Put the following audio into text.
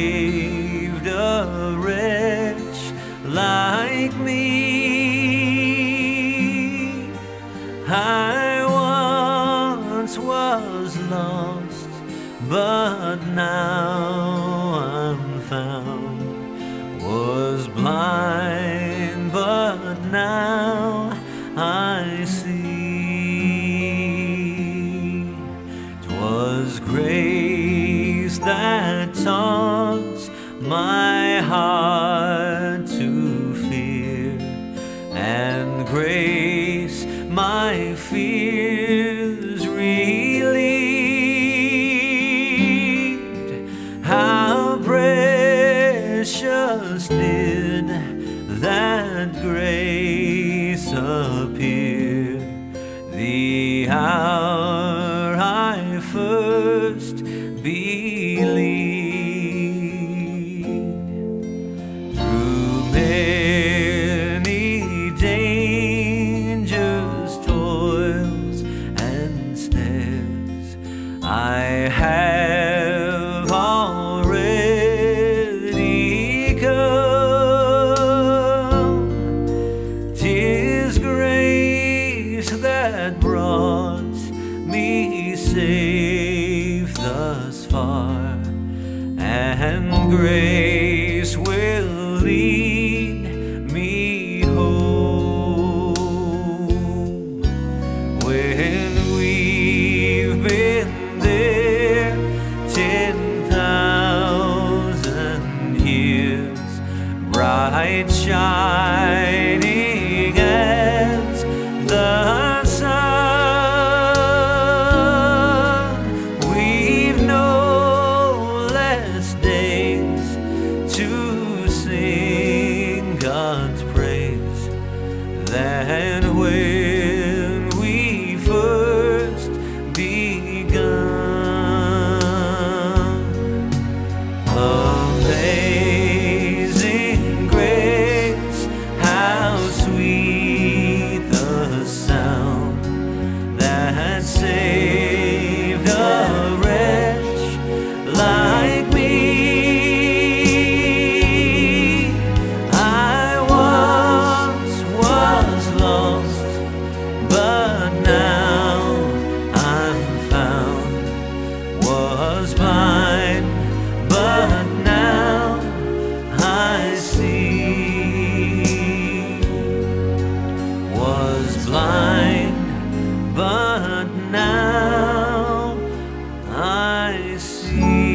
saved a wretch like me. I once was lost, but now I'm found. Was blind, but now I see. 'Twas grace that taught my heart to fear, and grace my fears relieved. How precious did that grace appear the hour I first believed. Through many dangers, toils, and snares, I have already come. 'Tis grace that brought me safe thus far, and grace will lead me home. When we've been there 10,000 years, bright shining as the sun, we've no less days to sing God's praise than when we first begun. Amazing grace, how sweet the sound that saved a wretch like me. I once was lost, but now I'm found. Was blind, but now I see. Was blind, but now I see.